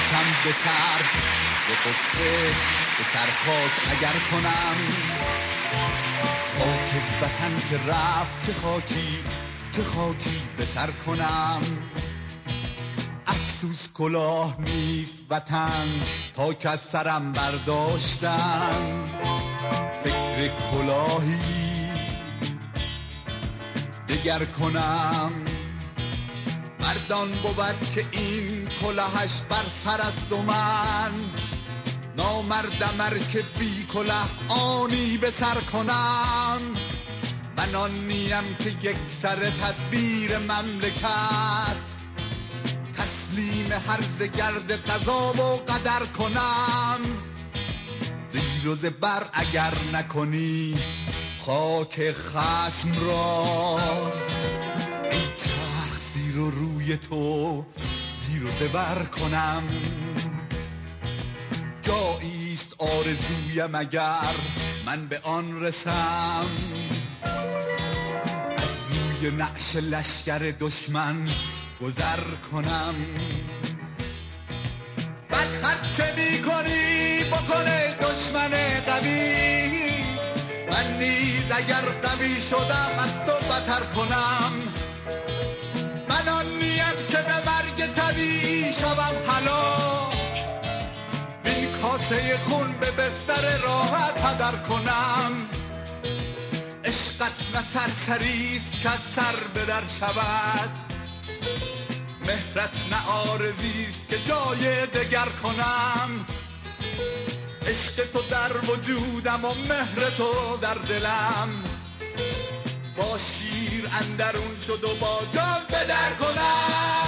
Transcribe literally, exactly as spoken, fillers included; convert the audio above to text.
خاکم به سر به قصه به سر خاک اگر کنم، خاک وطن که رفت چه خاکی چه خاکی به سر کنم. افسوس کلاه نیست وطن تا که از سرم برداشتن، فکر کلاهی دگر کنم. مردان بود که این کلاهش بر سر است و من نامردم ار که بی کلاه آنی به سر کنم. من آن نیم که یک سر تدبیر مملکت تسلیم هرز گرد قضا و قدر کنم. زیر و زبر اگر نکنی خاک خصم را، ای چرخ زیر و روی تو زیر و زبر کنم. جاییست آرزویم اگر من به آن رسم، از روی نعش لشکر دشمن گذر کنم. بعد هر چه می کنی بکنه دشمن قوی، من نیز اگر قوی شدم از تو بتر کنم. من آن نیم که به مرگ طبیعی شوم هلاک، وین کاسه خون به بستر راحت هدر کنم. عشقت نه سرسریست که از سر به در شود، مهرت نه آرزیست که جای دگر کنم. عشق تو در وجودم و مهر تو در دلم، با شیر اندرون شد و با جان به در کنم.